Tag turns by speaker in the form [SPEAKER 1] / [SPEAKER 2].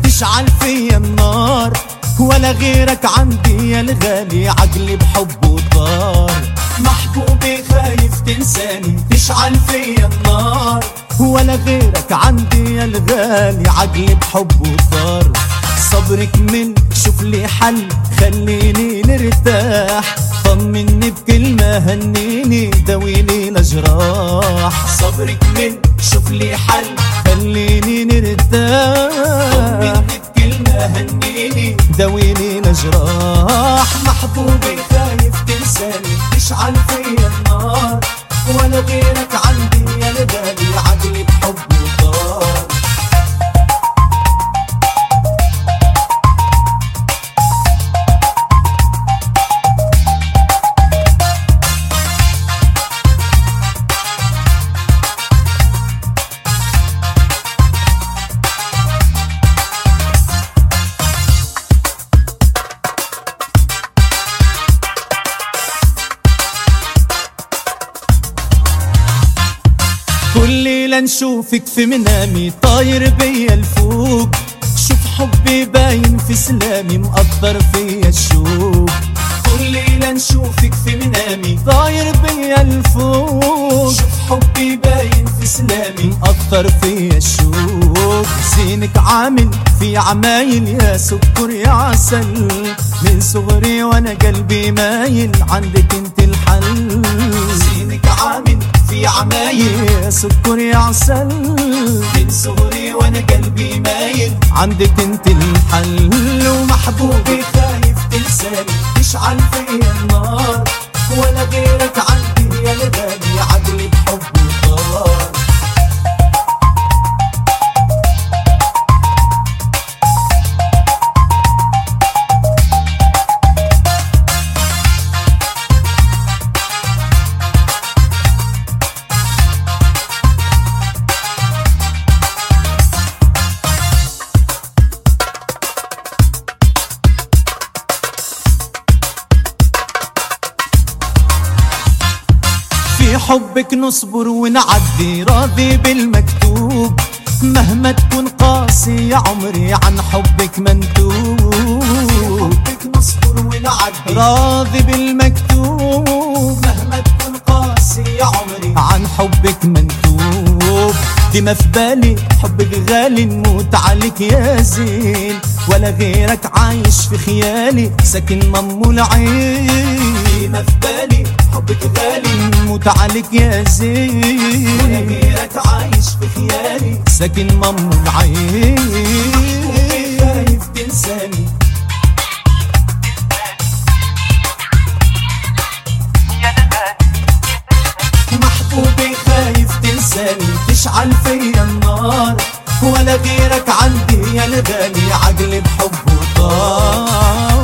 [SPEAKER 1] تشعل فيا النار، ولا غيرك عندي يا الغالي عقلي بحبه طار. محبوبي خايف تنساني، تشعل فيا النار، ولا غيرك عندي يا الغالي عقلي بحبه طار. صبرك من شوف لي حل خليني نرتاح، طمني بكلمة هنيني داويلي الأجراح. صبرك من شوف لي حل خليني نرتاح، طمني بكلمة هنيني داويلي الأجراح. محبوبي خايف تنساني، تشعل فيا النار، ولا غيرك عندي يا الغالي عقلي بحبه طار. كل ليلة نشوفك في منامي طاير بيا الفوق، شوف حبي باين في سلامي مقدر فيا الشوق. كل ليلة نشوفك في منامي طاير بيا الفوق، شوف حبي باين في سلامي مقدر فيا الشوق. زينك عامل في عمايل يا سكر يا عسل، من صغري وانا قلبي مايل عندك انت الحل. زينك عامل في عمايل يا سكر يا عسل، من صغري وانا قلبي مايل عندك انت الحل. ومحبوبي خايف تنساني، تشعل فيا النار، ولا غيرك عندي يا الغالي عقلي بحبه طار. في حبك نصبر ونعدي راضي بالمكتوب، مهما تكون قاسي يا عمري عن حبك منتوب. في حبك نصبر ونعدي راضي بالمكتوب، مهما تكون قاسي يا عمري عن حبك منتوب. دي ما في بالي حبك غالي نموت عليك يا زين، ولا غيرك عايش في خيالي ساكن مم العين. دي ما في بالي حبك غالي نموت عليك يا زين، ولا غيرك عايش في خيالي ساكن مم العين. خايف تنساني، محبوبي خايف تنساني، تشعل فيا النار، ولا غيرك عندي يا الغالي عقلي بحبه طار.